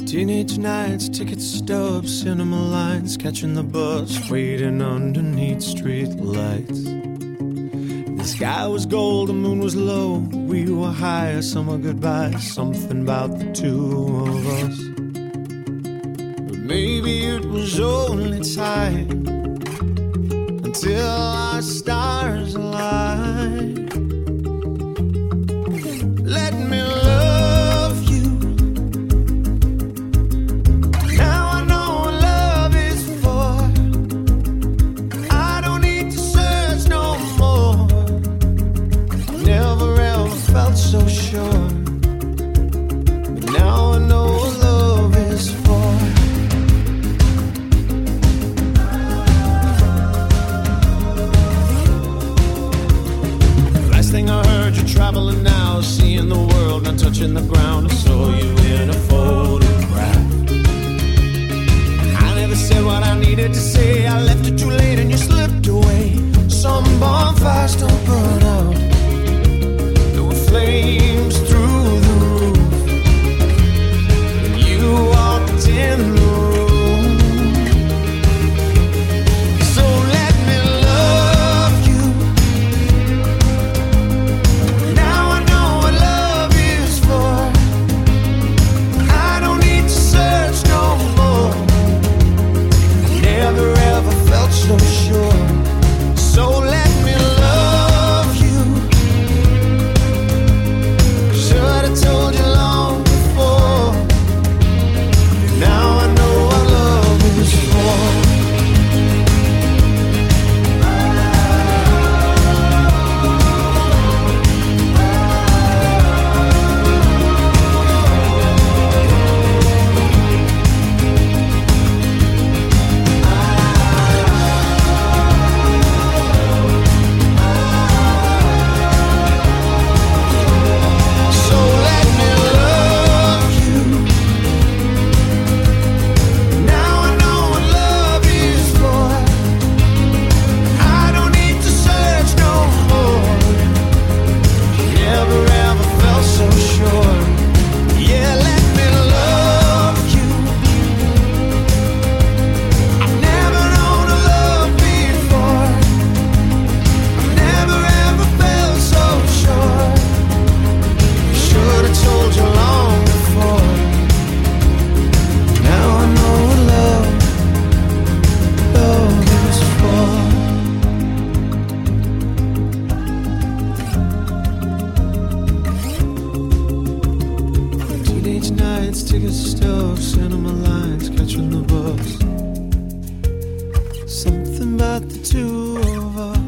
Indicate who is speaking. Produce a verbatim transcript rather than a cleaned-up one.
Speaker 1: Teenage nights, ticket stubs, cinema lines, catching the bus, waiting underneath street lights. The sky was gold, the moon was low, we were high, summer goodbye, something about the two of us. But maybe it was only time until our stars aligned. Let me love you. Now I know what love is for. I don't need to search no more. Never ever felt so sure. But now I know what love is for. Last thing I heard, you're traveling now, seeing the world, not touching the ground. I saw you in a photograph. I never said what I needed to say. I left it too late and you slipped away. Some bonfires don't burn out. There were flames through the roof. And you walked in the room. So let me love you. Now I know what love is for. I don't need to search no more. Never ever felt so sure. So let me love you. Should have told you long before. Now I know what love is for. So let me love you. Now I know what love is for. I don't need to search no more. Never ever felt so sure. Yeah, let me love you. I've never known a love before. I've never ever felt so sure. Should have told you long before. Now I know what love, love is for. Teenage nights, ticket stubs, cinema lines, catching the bus. Something about the two of us.